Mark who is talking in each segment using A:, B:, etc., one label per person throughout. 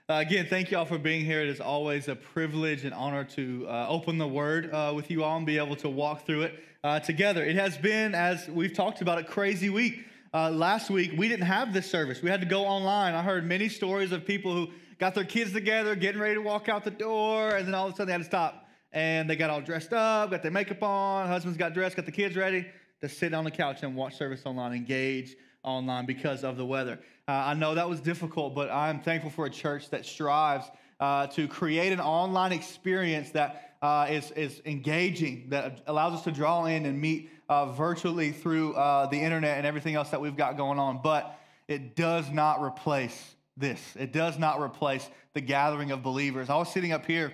A: Again, thank you all for being here. It is always a privilege and honor to open the Word with you all and be able to walk through it together. It has been, as we've talked about, a crazy week. Last week, we didn't have this service. We had to go online. I heard many stories of people who got their kids together, getting ready to walk out the door, and then all of a sudden they had to stop. And they got all dressed up, got their makeup on, husbands got dressed, got the kids ready to sit on the couch and watch service online, engage online because of the weather. I know that was difficult, but I'm thankful for a church that strives to create an online experience that is engaging, that allows us to draw in and meet virtually through the internet and everything else that we've got going on. But it does not replace this. It does not replace the gathering of believers. I was sitting up here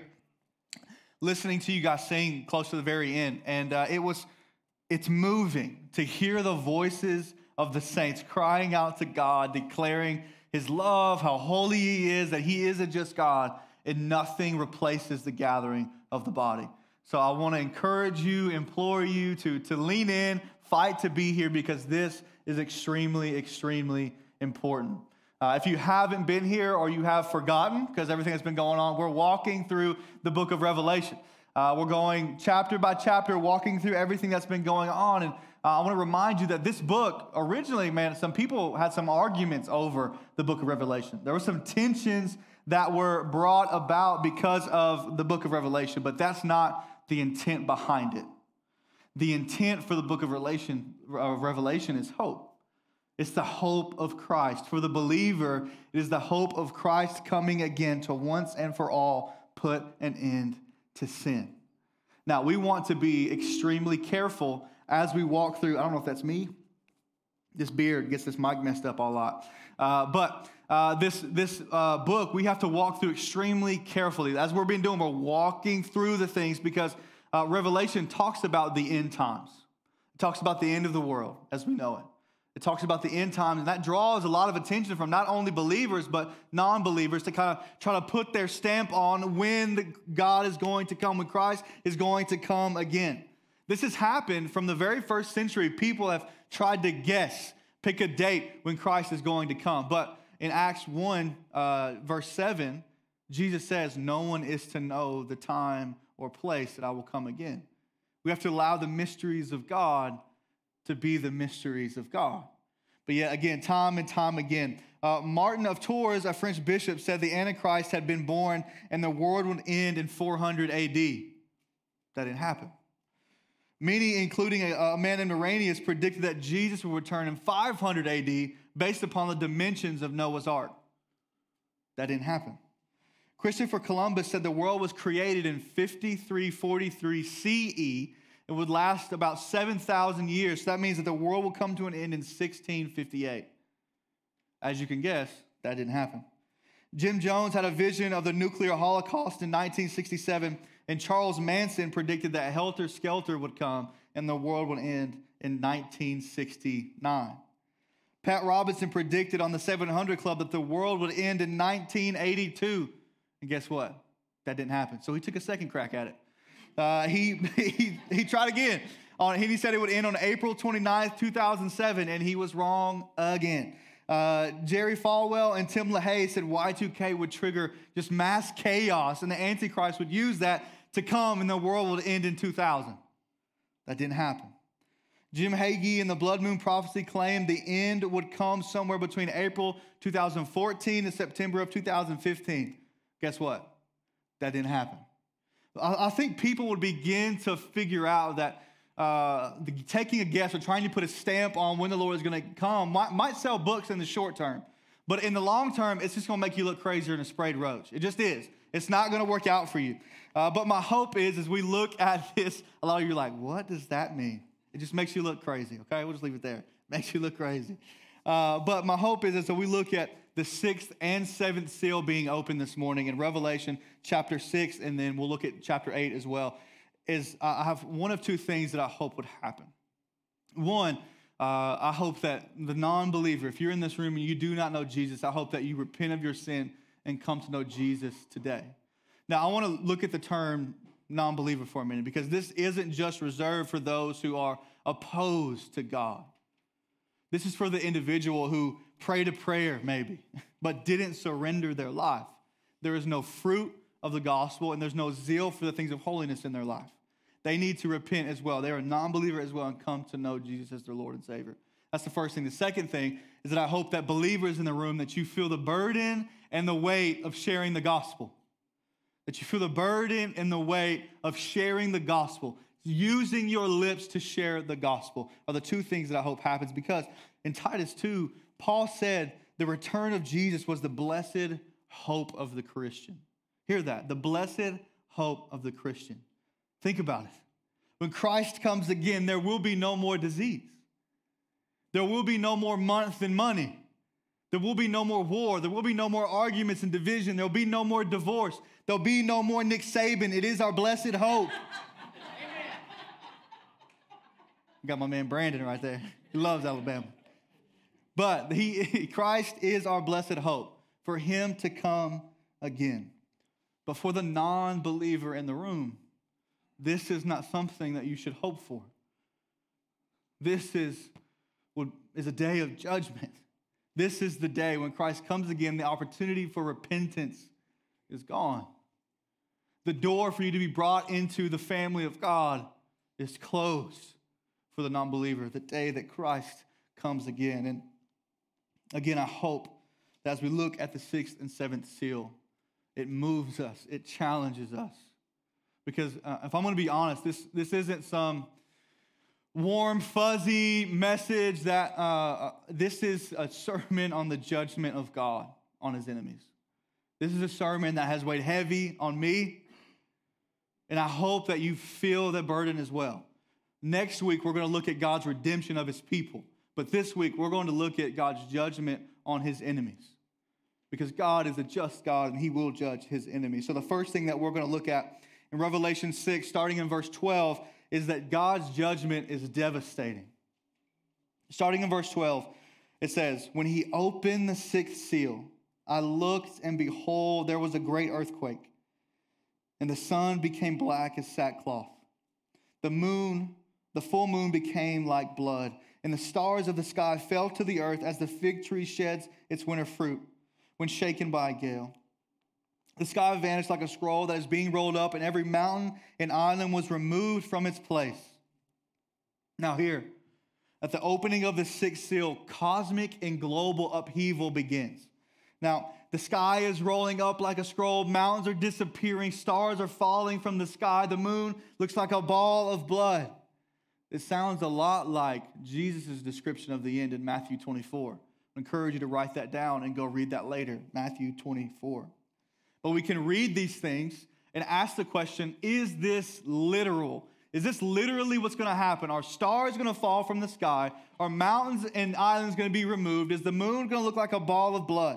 A: listening to you guys sing close to the very end, and it's moving to hear the voices of the saints crying out to God, declaring his love, how holy he is, that he is a just God, and nothing replaces the gathering of the body. So I want to encourage you, implore you to lean in, fight to be here, because this is extremely, extremely important. If you haven't been here or you have forgotten, because everything that's been going on, we're walking through the book of Revelation. We're going chapter by chapter, walking through everything that's been going on. And I want to remind you that this book, originally, man, some people had some arguments over the book of Revelation. There were some tensions that were brought about because of the book of Revelation, but that's not the intent behind it. The intent for the book of Revelation is hope. It's the hope of Christ. For the believer, it is the hope of Christ coming again to once and for all put an end to sin. Now, we want to be extremely careful as we walk through. I don't know if that's me. This beard gets this mic messed up a lot. But this book, we have to walk through extremely carefully. As we're doing, we're walking through the things because Revelation talks about the end times. It talks about the end of the world as we know it. It talks about the end times, and that draws a lot of attention from not only believers, but non-believers to kind of try to put their stamp on when God is going to come, when Christ is going to come again. This has happened from the very first century. People have tried to guess, pick a date when Christ is going to come. But in Acts 1, verse 7, Jesus says, no one is to know the time or place that I will come again. We have to allow the mysteries of God to be the mysteries of God. But yet again, time and time again, Martin of Tours, a French bishop, said the Antichrist had been born and the world would end in 400 AD. That didn't happen. Many, including a man named Irenaeus, predicted that Jesus would return in 500 AD based upon the dimensions of Noah's Ark. That didn't happen. Christopher Columbus said the world was created in 5343 CE. It would last about 7,000 years. So that means that the world will come to an end in 1658. As you can guess, that didn't happen. Jim Jones had a vision of the nuclear holocaust in 1967, and Charles Manson predicted that Helter Skelter would come and the world would end in 1969. Pat Robertson predicted on the 700 Club that the world would end in 1982. And guess what? That didn't happen. So he took a second crack at it. He tried again. He said it would end on April 29th, 2007, and he was wrong again. Jerry Falwell and Tim LaHaye said Y2K would trigger just mass chaos, and the Antichrist would use that to come, and the world would end in 2000. That didn't happen. Jim Hagee and the Blood Moon Prophecy claimed the end would come somewhere between April 2014 and September of 2015. Guess what? That didn't happen. I think people would begin to figure out that taking a guess or trying to put a stamp on when the Lord is going to come might sell books in the short term. But in the long term, it's just going to make you look crazier than a sprayed roach. It just is. It's not going to work out for you. But my hope is, as we look at this, a lot of you are like, what does that mean? It just makes you look crazy, okay? We'll just leave it there. Makes you look crazy. But my hope is, as we look at the sixth and seventh seal being opened this morning in Revelation chapter 6, and then we'll look at chapter 8 as well, is I have one of two things that I hope would happen. One, I hope that the non-believer, if you're in this room and you do not know Jesus, I hope that you repent of your sin and come to know Jesus today. Now, I want to look at the term non-believer for a minute, because this isn't just reserved for those who are opposed to God. This is for the individual who prayed a prayer maybe, but didn't surrender their life. there is no fruit of the gospel, and there's no zeal for the things of holiness in their life. They need to repent as well. They're a non-believer as well and come to know Jesus as their Lord and Savior. That's the first thing. The second thing is that I hope that believers in the room, that you feel the burden and the weight of sharing the gospel. That you feel the burden and the weight of sharing the gospel. Using your lips to share the gospel are the two things that I hope happens, because in Titus 2, Paul said the return of Jesus was the blessed hope of the Christian. Hear that, the blessed hope of the Christian. Think about it. When Christ comes again, there will be no more disease. There will be no more month and money. There will be no more war. There will be no more arguments and division. There will be no more divorce. There will be no more Nick Saban. It is our blessed hope. Got my man Brandon right there. He loves Alabama. But Christ is our blessed hope for him to come again. But for the non-believer in the room, this is not something that you should hope for. This is a day of judgment. This is the day when Christ comes again. The opportunity for repentance is gone. The door for you to be brought into the family of God is closed for the non-believer, the day that Christ comes again. And again, I hope that as we look at the sixth and seventh seal, it moves us, it challenges us. Because if I'm going to be honest, this isn't some warm, fuzzy message that this is a sermon on the judgment of God on his enemies. This is a sermon that has weighed heavy on me, and I hope that you feel the burden as well. Next week, we're going to look at God's redemption of his people. But this week, we're going to look at God's judgment on his enemies. Because God is a just God, and he will judge his enemies. So the first thing that we're going to look at in Revelation 6, starting in verse 12, is that God's judgment is devastating. Starting in verse 12, it says, "When he opened the sixth seal, I looked, and behold, there was a great earthquake, and the sun became black as sackcloth. The full moon became like blood, and the stars of the sky fell to the earth as the fig tree sheds its winter fruit when shaken by a gale. The sky vanished like a scroll that is being rolled up, and every mountain and island was removed from its place." Now here, at the opening of the sixth seal, cosmic and global upheaval begins. Now, the sky is rolling up like a scroll. Mountains are disappearing. Stars are falling from the sky. The moon looks like a ball of blood. It sounds a lot like Jesus' description of the end in Matthew 24. I encourage you to write that down and go read that later, Matthew 24. But we can read these things and ask the question, is this literal? Is this literally what's going to happen? Are stars going to fall from the sky? Are mountains and islands going to be removed? Is the moon going to look like a ball of blood?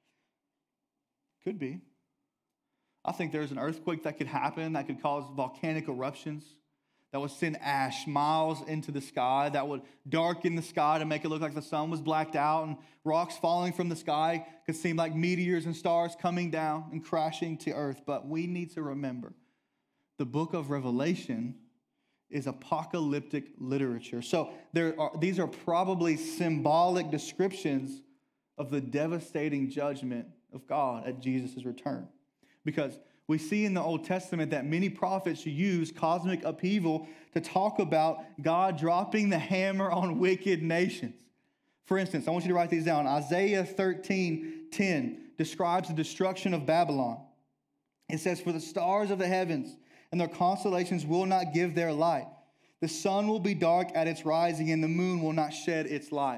A: Could be. I think there's an earthquake that could happen that could cause volcanic eruptions, that would send ash miles into the sky, that would darken the sky to make it look like the sun was blacked out, and rocks falling from the sky could seem like meteors and stars coming down and crashing to earth. But we need to remember, the book of Revelation is apocalyptic literature. So these are probably symbolic descriptions of the devastating judgment of God at Jesus' return. Because we see in the Old Testament that many prophets use cosmic upheaval to talk about God dropping the hammer on wicked nations. For instance, I want you to write these down. Isaiah 13:10 describes the destruction of Babylon. It says, "For the stars of the heavens and their constellations will not give their light. The sun will be dark at its rising, and the moon will not shed its light."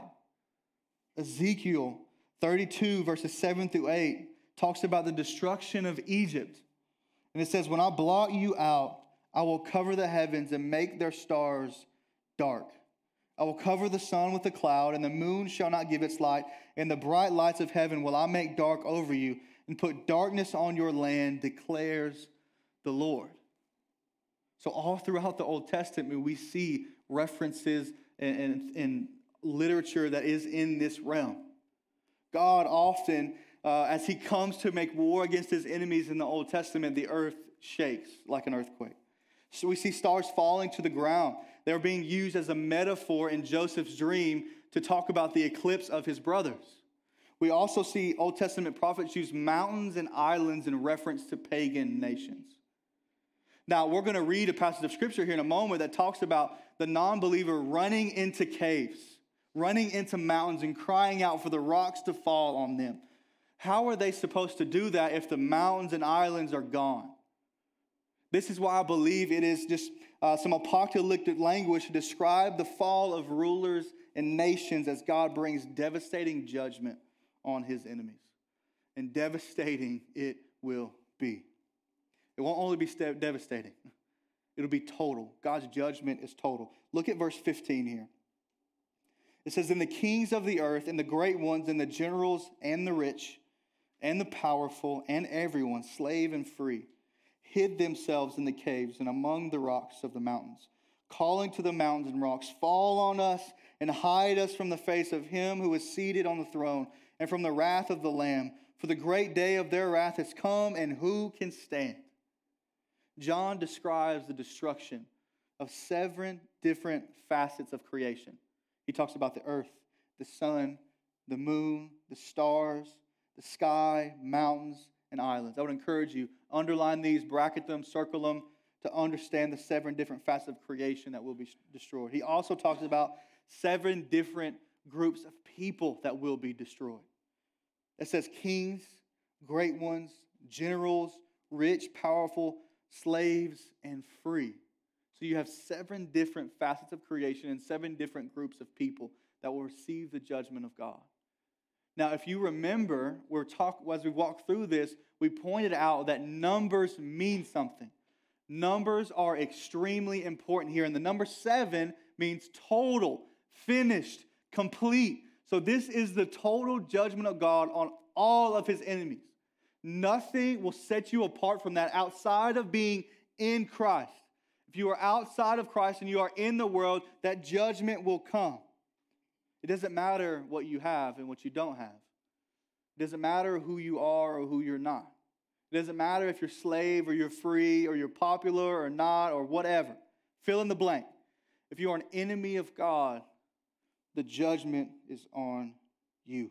A: Ezekiel 32, verses 7 through 8, talks about the destruction of Egypt. And it says, "When I blot you out, I will cover the heavens and make their stars dark. I will cover the sun with a cloud, and the moon shall not give its light, and the bright lights of heaven will I make dark over you, and put darkness on your land, declares the Lord." So all throughout the Old Testament, we see references in literature that is in this realm. God often, as he comes to make war against his enemies in the Old Testament, the earth shakes like an earthquake. So we see stars falling to the ground. They're being used as a metaphor in Joseph's dream to talk about the eclipse of his brothers. We also see Old Testament prophets use mountains and islands in reference to pagan nations. Now, we're going to read a passage of scripture here in a moment that talks about the non-believer running into caves, running into mountains and crying out for the rocks to fall on them. How are they supposed to do that if the mountains and islands are gone? This is why I believe it is just some apocalyptic language to describe the fall of rulers and nations as God brings devastating judgment on his enemies. And devastating it will be. It won't only be devastating. It'll be total. God's judgment is total. Look at verse 15 here. It says, "And the kings of the earth and the great ones and the generals and the rich and the powerful and everyone, slave and free, hid themselves in the caves and among the rocks of the mountains, calling to the mountains and rocks, fall on us and hide us from the face of him who is seated on the throne and from the wrath of the Lamb. For the great day of their wrath has come, and who can stand?" John describes the destruction of 7 different facets of creation. He talks about the earth, the sun, the moon, the stars, the sky, mountains, and islands. I would encourage you, underline these, bracket them, circle them, to understand the 7 different facets of creation that will be destroyed. He also talks about 7 different groups of people that will be destroyed. It says kings, great ones, generals, rich, powerful, slaves, and free. So you have 7 different facets of creation and 7 different groups of people that will receive the judgment of God. Now, if you remember, as we walk through this, we pointed out that numbers mean something. Numbers are extremely important here. And the number 7 means total, finished, complete. So this is the total judgment of God on all of his enemies. Nothing will set you apart from that outside of being in Christ. If you are outside of Christ and you are in the world, that judgment will come. It doesn't matter what you have and what you don't have. It doesn't matter who you are or who you're not. It doesn't matter if you're slave or you're free or you're popular or not or whatever. Fill in the blank. If you are an enemy of God, the judgment is on you.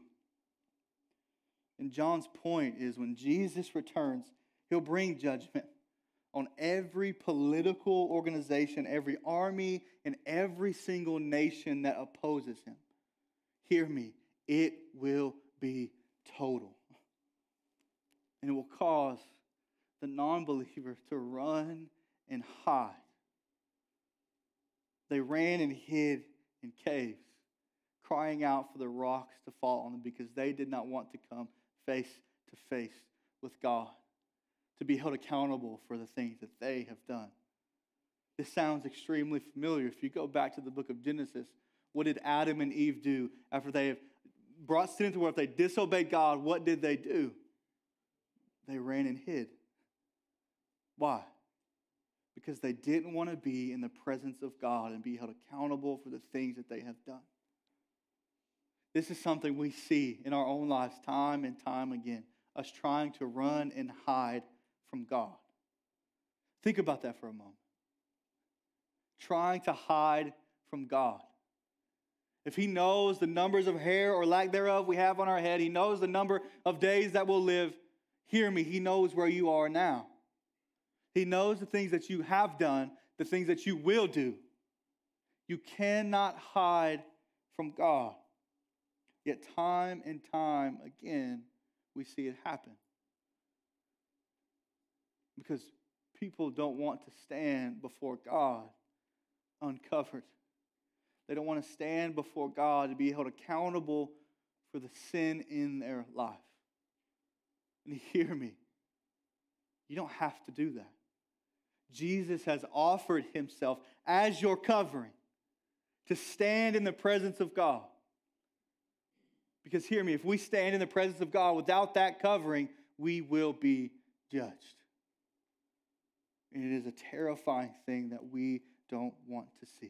A: And John's point is when Jesus returns, he'll bring judgment on every political organization, every army, and every single nation that opposes him. Hear me, it will be total. And it will cause the non-believer to run and hide. They ran and hid in caves, crying out for the rocks to fall on them because they did not want to come face to face with God, to be held accountable for the things that they have done. This sounds extremely familiar. If you go back to the book of Genesis, what did Adam and Eve do after they have brought sin into the world? If they disobeyed God, what did they do? They ran and hid. Why? Because they didn't want to be in the presence of God and be held accountable for the things that they have done. This is something we see in our own lives time and time again, us trying to run and hide from God. Think about that for a moment. Trying to hide from God. If he knows the numbers of hair or lack thereof we have on our head, he knows the number of days that we'll live. Hear me, he knows where you are now. He knows the things that you have done, the things that you will do. You cannot hide from God. Yet time and time again, we see it happen. Because people don't want to stand before God uncovered. They don't want to stand before God to be held accountable for the sin in their life. And hear me, you don't have to do that. Jesus has offered himself as your covering to stand in the presence of God. Because hear me, if we stand in the presence of God without that covering, we will be judged. And it is a terrifying thing that we don't want to see.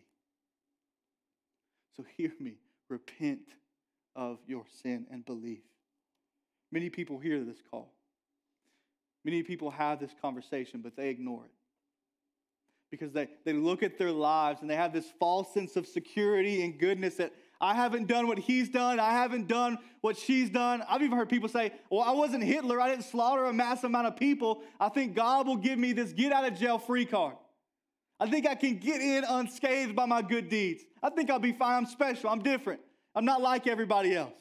A: So hear me, repent of your sin and believe. Many people hear this call. Many people have this conversation, but they ignore it. Because they look at their lives and they have this false sense of security and goodness that I haven't done what he's done. I haven't done what she's done. I've even heard people say, well, I wasn't Hitler. I didn't slaughter a massive amount of people. I think God will give me this get out of jail free card. I think I can get in unscathed by my good deeds. I think I'll be fine. I'm special. I'm different. I'm not like everybody else.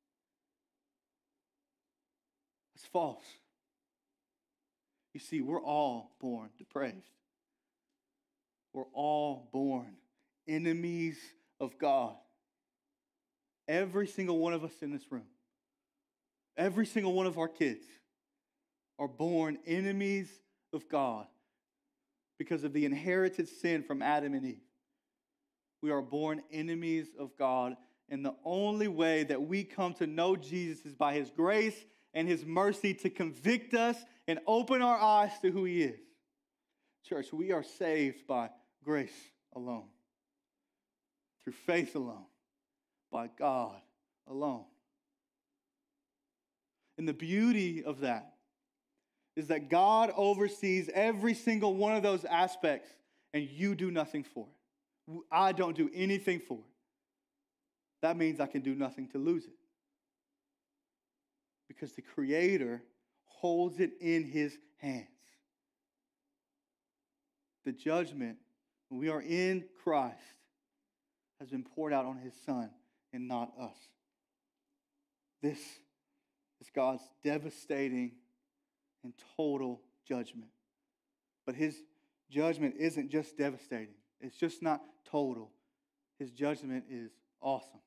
A: It's false. You see, we're all born depraved. We're all born enemies of God. Every single one of us in this room, every single one of our kids are born enemies of God because of the inherited sin from Adam and Eve. We are born enemies of God, and the only way that we come to know Jesus is by his grace and his mercy to convict us and open our eyes to who he is. Church, we are saved by grace alone, through faith alone, by God alone. And the beauty of that is that God oversees every single one of those aspects, and you do nothing for it. I don't do anything for it. That means I can do nothing to lose it, because the Creator holds it in his hands. The judgment, when we are in Christ, has been poured out on his Son and not us. This is God's devastating and total judgment. But his judgment isn't just devastating. It's just not total. His judgment is awesome.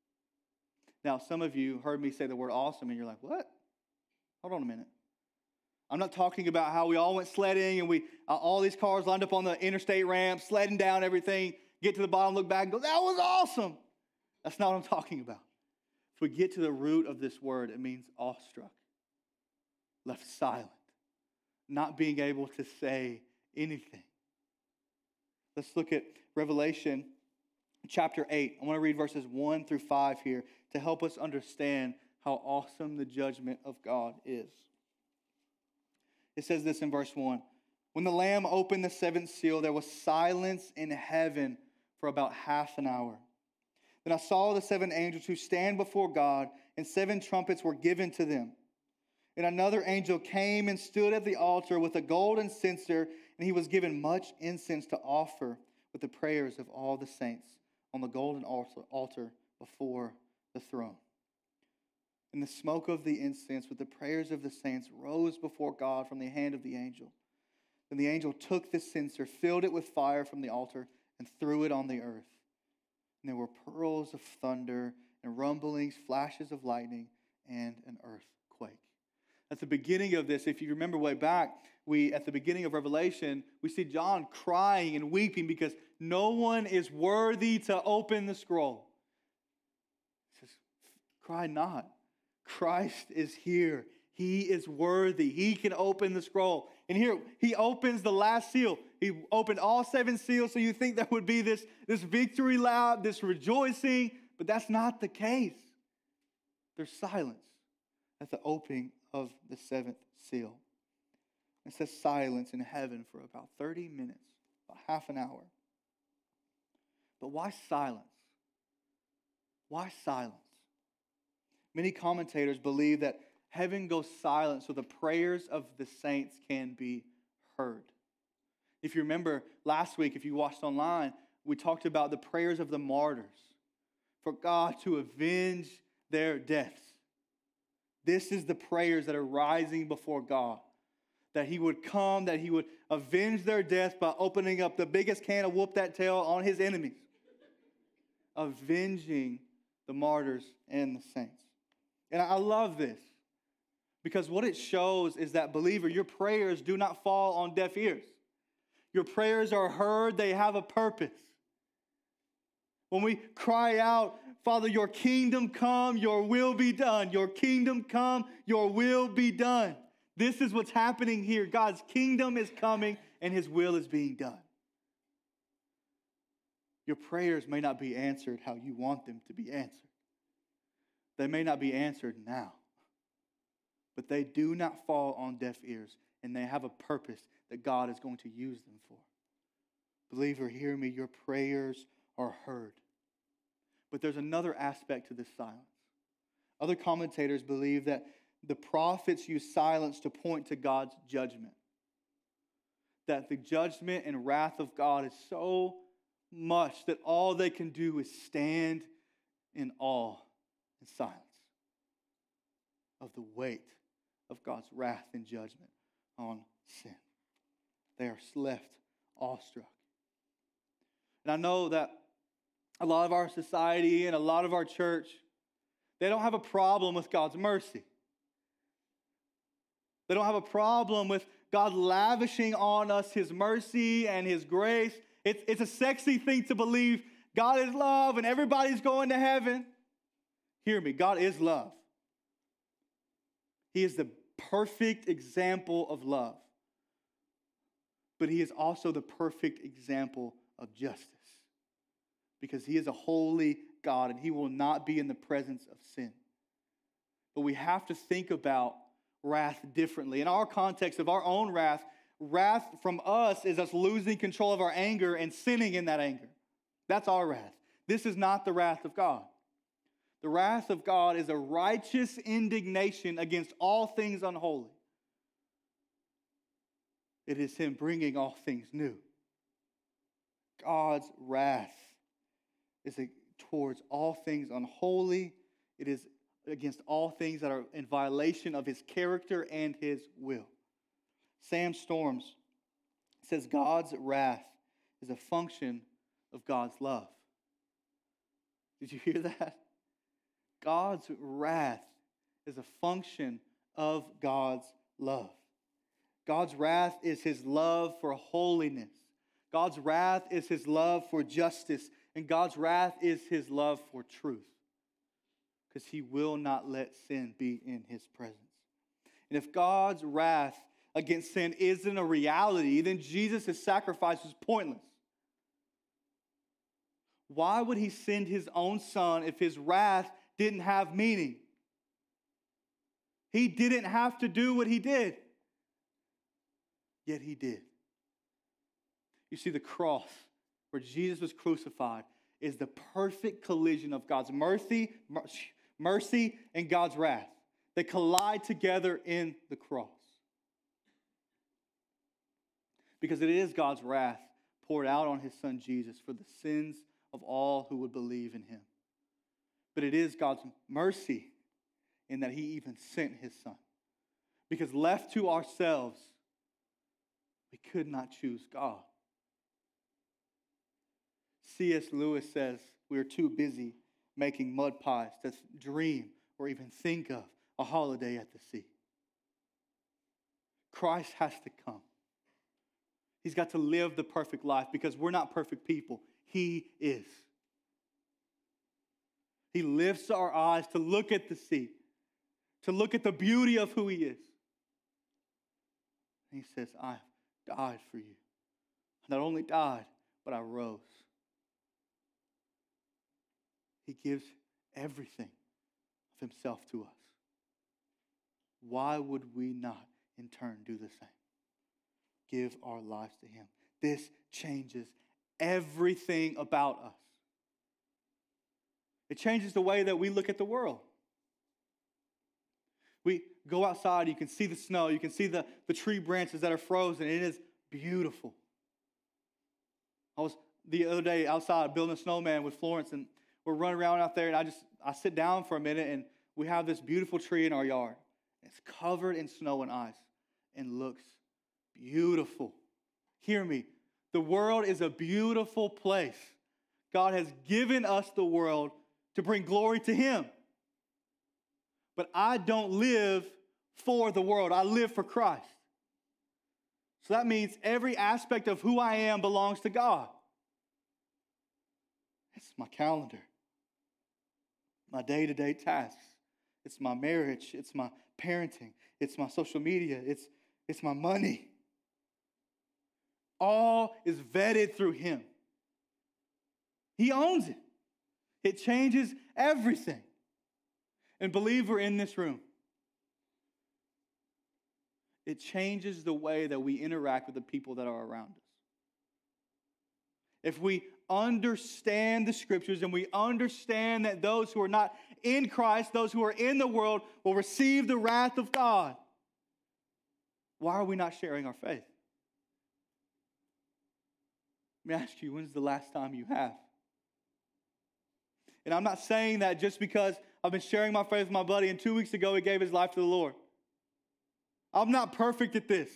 A: Now, some of you heard me say the word awesome, and you're like, what? Hold on a minute. I'm not talking about how we all went sledding and we all these cars lined up on the interstate ramp, sledding down everything, get to the bottom, look back and go, that was awesome. That's not what I'm talking about. If we get to the root of this word, it means awestruck, left silent, not being able to say anything. Let's look at Revelation chapter 8. I want to read verses 1 through 5 here to help us understand how awesome the judgment of God is. It says this in verse 1. When the Lamb opened the seventh seal, there was silence in heaven for about half an hour. Then I saw the seven angels who stand before God, and seven trumpets were given to them. And another angel came and stood at the altar with a golden censer, and he was given much incense to offer with the prayers of all the saints on the golden altar before the throne. And the smoke of the incense with the prayers of the saints rose before God from the hand of the angel. Then the angel took the censer, filled it with fire from the altar, and threw it on the earth. And there were pearls of thunder and rumblings, flashes of lightning, and an earthquake. At the beginning of this, if you remember way back, at the beginning of Revelation, we see John crying and weeping because no one is worthy to open the scroll. He says, cry not. Christ is here. He is worthy. He can open the scroll. And here, he opens the last seal. He opened all seven seals, so you think there would be this victory lap, this rejoicing, but that's not the case. There's silence at the opening of the seventh seal. It says silence in heaven for about 30 minutes, about half an hour. But why silence? Why silence? Many commentators believe that heaven goes silent so the prayers of the saints can be heard. If you remember last week, if you watched online, we talked about the prayers of the martyrs for God to avenge their deaths. This is the prayers that are rising before God. That he would come, that he would avenge their death by opening up the biggest can of whoop that tail on his enemies. Avenging the martyrs and the saints. And I love this because what it shows is that, believer, your prayers do not fall on deaf ears. Your prayers are heard. They have a purpose. When we cry out, Father, your kingdom come, your will be done. Your kingdom come, your will be done. This is what's happening here. God's kingdom is coming and his will is being done. Your prayers may not be answered how you want them to be answered. They may not be answered now, but they do not fall on deaf ears, and they have a purpose that God is going to use them for. Believer, hear me, your prayers are heard. But there's another aspect to this silence. Other commentators believe that the prophets use silence to point to God's judgment. That the judgment and wrath of God is so much that all they can do is stand in awe and silence of the weight of God's wrath and judgment on sin. They are left awestruck. And I know that a lot of our society and a lot of our church, they don't have a problem with God's mercy. They don't have a problem with God lavishing on us His mercy and His grace. It's a sexy thing to believe God is love and everybody's going to heaven. Hear me, God is love. He is the perfect example of love. But He is also the perfect example of justice. Because He is a holy God and He will not be in the presence of sin. But we have to think about wrath differently. In our context of our own wrath, wrath from us is us losing control of our anger and sinning in that anger. That's our wrath. This is not the wrath of God. The wrath of God is a righteous indignation against all things unholy. It is Him bringing all things new. God's wrath is towards all things unholy. It is against all things that are in violation of His character and His will. Sam Storms says God's wrath is a function of God's love. Did you hear that? God's wrath is a function of God's love. God's wrath is His love for holiness. God's wrath is His love for justice. And God's wrath is His love for truth. Because He will not let sin be in His presence. And if God's wrath against sin isn't a reality, then Jesus' sacrifice was pointless. Why would He send His own Son if His wrath didn't have meaning? He didn't have to do what He did. Yet He did. You see, the cross where Jesus was crucified is the perfect collision of God's mercy and God's wrath. They collide together in the cross. Because it is God's wrath poured out on His Son Jesus for the sins of all who would believe in Him. But it is God's mercy in that He even sent His Son. Because left to ourselves, we could not choose God. C.S. Lewis says we are too busy making mud pies to dream or even think of a holiday at the sea. Christ has to come. He's got to live the perfect life because we're not perfect people. He is. He lifts our eyes to look at the sea, to look at the beauty of who He is. And He says, I died for you. I not only died, but I rose. He gives everything of Himself to us. Why would we not, in turn, do the same? Give our lives to Him. This changes everything about us. It changes the way that we look at the world. We go outside, you can see the snow, you can see the tree branches that are frozen. It is beautiful. I was the other day outside building a snowman with Florence, and we're running around out there, and I sit down for a minute, and we have this beautiful tree in our yard. It's covered in snow and ice and looks beautiful. Hear me. The world is a beautiful place. God has given us the world to bring glory to Him. But I don't live for the world. I live for Christ. So that means every aspect of who I am belongs to God. It's my calendar, my day-to-day tasks. It's my marriage. It's my parenting. It's my social media. It's my money. All is vetted through Him. He owns it. It changes everything. And believer in this room, it changes the way that we interact with the people that are around us. If we understand the scriptures and we understand that those who are not in Christ, those who are in the world, will receive the wrath of God, why are we not sharing our faith? Let me ask you, when's the last time you have? And I'm not saying that just because I've been sharing my faith with my buddy and 2 weeks ago he gave his life to the Lord. I'm not perfect at this.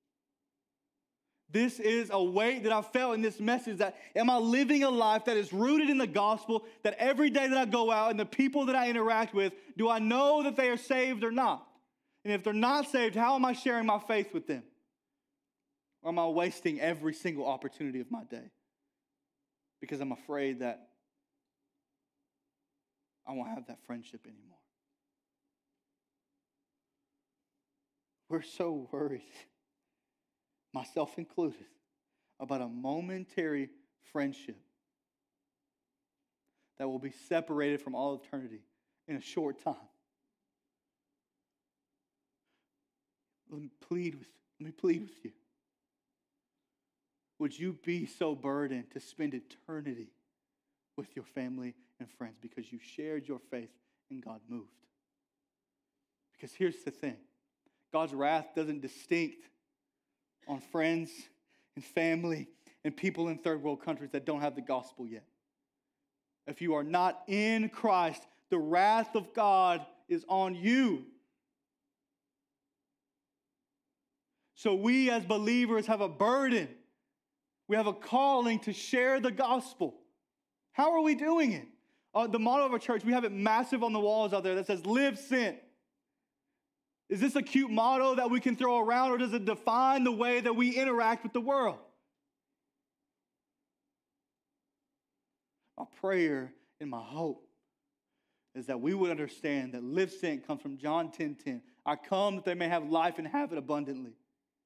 A: This is a weight that I felt in this message, that am I living a life that is rooted in the gospel, that every day that I go out and the people that I interact with, do I know that they are saved or not? And if they're not saved, how am I sharing my faith with them? Or am I wasting every single opportunity of my day because I'm afraid that I won't have that friendship anymore? We're so worried, myself included, about a momentary friendship that will be separated from all eternity in a short time. Let me plead with you. Would you be so burdened to spend eternity with your family and friends because you shared your faith and God moved? Because here's the thing. God's wrath doesn't distinct on friends and family and people in third world countries that don't have the gospel yet. If you are not in Christ, the wrath of God is on you. So we as believers have a burden. We have a calling to share the gospel. How are we doing it? The motto of our church, we have it massive on the walls out there that says, live sent. Is this a cute motto that we can throw around, or does it define the way that we interact with the world? My prayer and my hope is that we would understand that live sent comes from John 10:10. I come that they may have life and have it abundantly.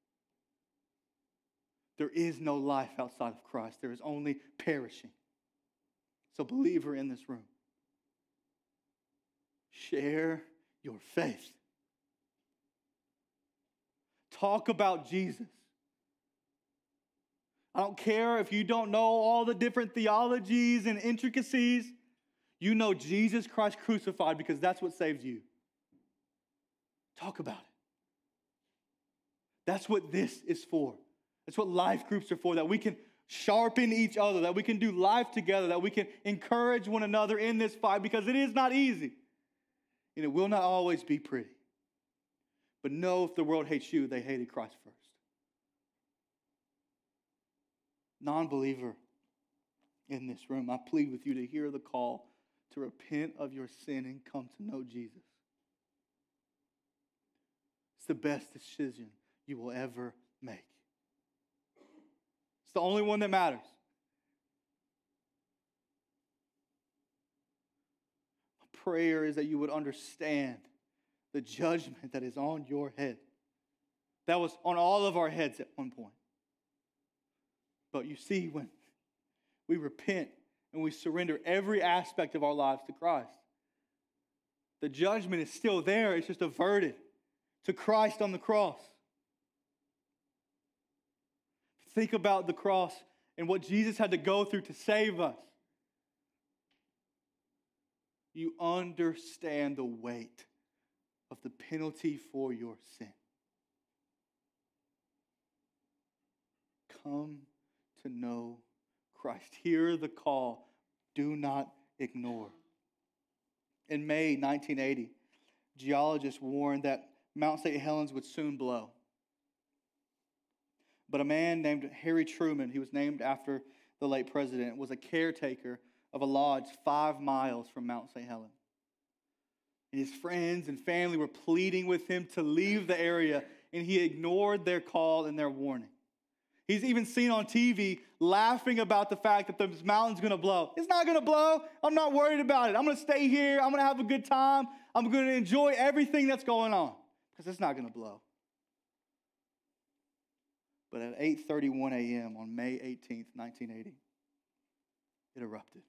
A: There is no life outside of Christ. There is only perishing. So, believer in this room, share your faith. Talk about Jesus. I don't care if you don't know all the different theologies and intricacies. You know Jesus Christ crucified because that's what saves you. Talk about it. That's what this is for. That's what life groups are for, that we can sharpen each other, that we can do life together, that we can encourage one another in this fight, because it is not easy and it will not always be pretty. But know, if the world hates you, they hated Christ first. Non-believer in this room, I plead with you to hear the call to repent of your sin and come to know Jesus. It's the best decision you will ever make. It's the only one that matters. My prayer is that you would understand the judgment that is on your head. That was on all of our heads at one point. But you see, when we repent and we surrender every aspect of our lives to Christ, the judgment is still there. It's just averted to Christ on the cross. Think about the cross and what Jesus had to go through to save us. You understand the weight of the penalty for your sin. Come to know Christ. Hear the call. Do not ignore. In May 1980, geologists warned that Mount St. Helens would soon blow. But a man named Harry Truman, he was named after the late president, was a caretaker of a lodge 5 miles from Mount St. Helens. And his friends and family were pleading with him to leave the area, and he ignored their call and their warning. He's even seen on TV laughing about the fact that this mountain's going to blow. It's not going to blow. I'm not worried about it. I'm going to stay here. I'm going to have a good time. I'm going to enjoy everything that's going on because it's not going to blow. But at 8:31 a.m. on May 18th, 1980, it erupted.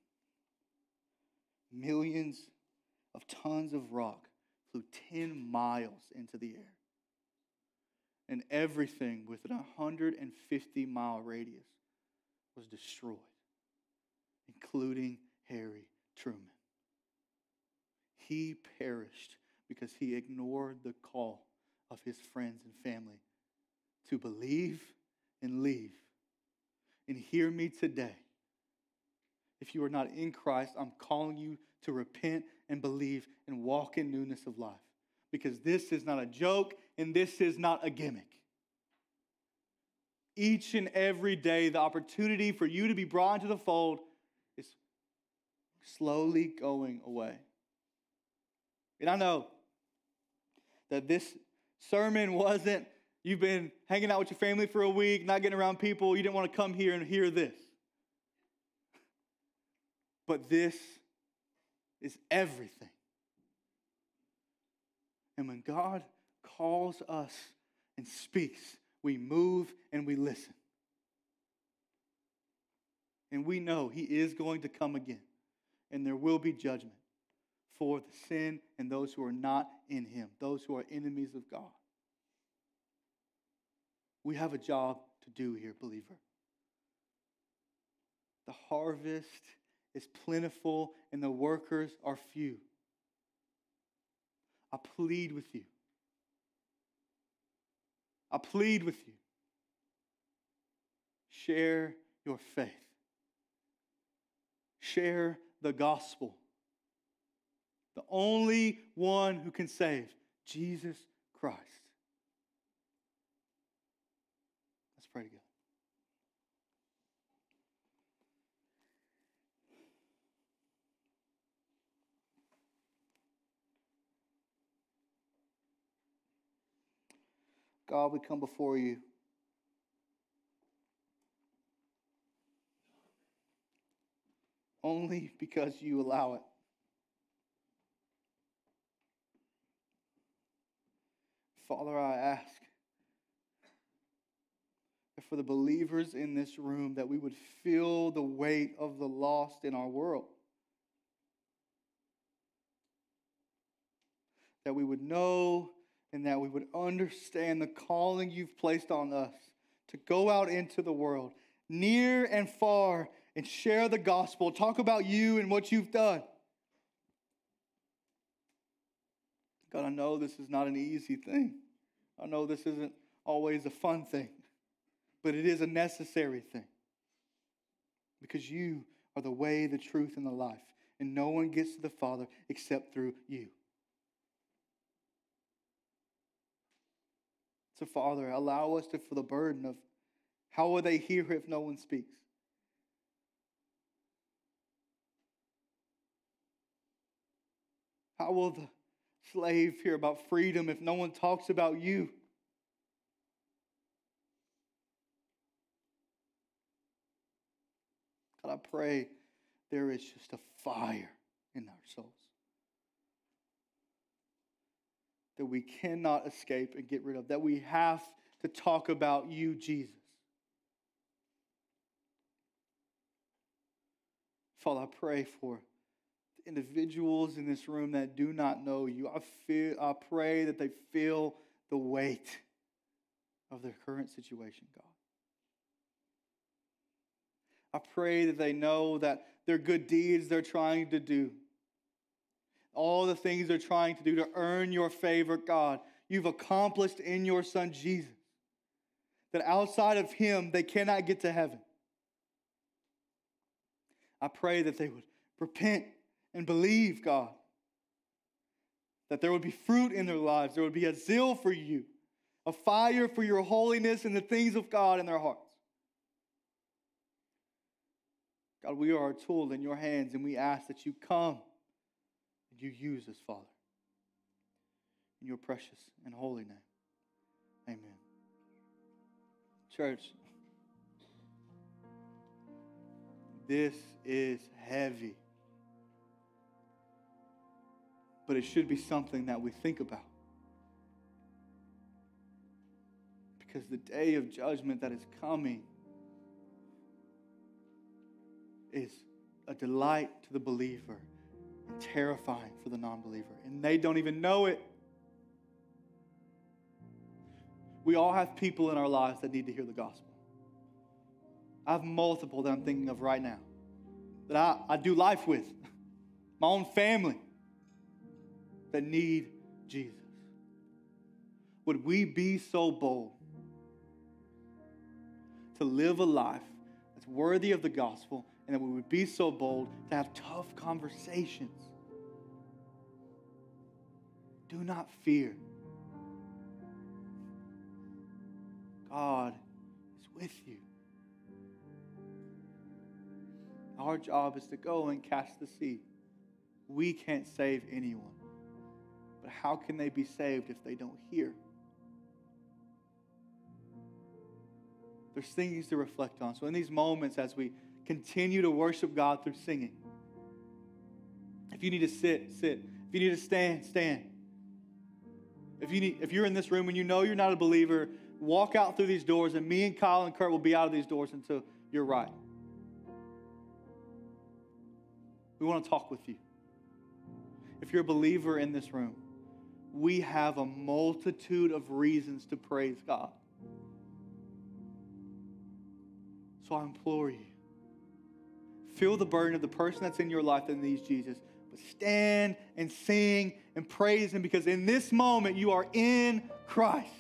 A: Millions of tons of rock flew 10 miles into the air. And everything within a 150-mile radius was destroyed. including Harry Truman. He perished because he ignored the call of his friends and family to believe and leave. And hear me today. If you are not in Christ, I'm calling you to repent and believe and walk in newness of life. Because this is not a joke and this is not a gimmick. Each and every day, the opportunity for you to be brought into the fold is slowly going away. And I know that this sermon wasn't, you've been hanging out with your family for a week, not getting around people, you didn't want to come here and hear this. But this is everything. And when God calls us and speaks, we move and we listen. And we know He is going to come again. And there will be judgment for the sin and those who are not in Him, those who are enemies of God. We have a job to do here, believer. The harvest is plentiful and the workers are few. I plead with you. I plead with you. Share your faith. Share the gospel. The only one who can save, Jesus Christ. Let's pray together. God, we come before you. Only because you allow it. Father, I ask that for the believers in this room that we would feel the weight of the lost in our world. That we would know and that we would understand the calling you've placed on us to go out into the world, near and far, and share the gospel. Talk about you and what you've done. God, I know this is not an easy thing. I know this isn't always a fun thing, but it is a necessary thing. Because you are the way, the truth, and the life. And no one gets to the Father except through you. So, Father, allow us to feel the burden of how will they hear if no one speaks? How will the slave hear about freedom if no one talks about you? God, I pray there is just a fire in our souls that we cannot escape and get rid of, that we have to talk about you, Jesus. Father, I pray for the individuals in this room that do not know you. I pray that they feel the weight of their current situation, God. I pray that they know that their good deeds they're trying to do, all the things they're trying to do to earn your favor, God, you've accomplished in your Son Jesus. That outside of Him, they cannot get to heaven. I pray that they would repent and believe, God. That there would be fruit in their lives. There would be a zeal for you, a fire for your holiness and the things of God in their hearts. God, we are a tool in your hands, and we ask that you come and you use us, Father. In your precious and holy name. Amen. Church, this is heavy. But it should be something that we think about. Because the day of judgment that is coming is a delight to the believer and terrifying for the non-believer. And they don't even know it. We all have people in our lives that need to hear the gospel. I have multiple that I'm thinking of right now. that I do life with, my own family, that need Jesus. Would we be so bold to live a life that's worthy of the gospel, and that we would be so bold to have tough conversations? Do not fear. God is with you. Our job is to go and cast the seed. We can't save anyone. But how can they be saved if they don't hear? There's things to reflect on. So in these moments, as we continue to worship God through singing, if you need to sit, sit. If you need to stand, stand. If you're in this room and you know you're not a believer, walk out through these doors, and me and Kyle and Kurt will be out of these doors until you're right. We want to talk with you. If you're a believer in this room, we have a multitude of reasons to praise God. So I implore you, feel the burden of the person that's in your life that needs Jesus, but stand and sing and praise Him, because in this moment you are in Christ.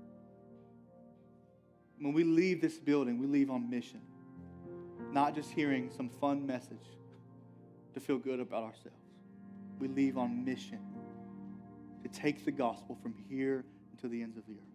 A: When we leave this building, we leave on mission, not just hearing some fun message to feel good about ourselves. We leave on mission to take the gospel from here to the ends of the earth.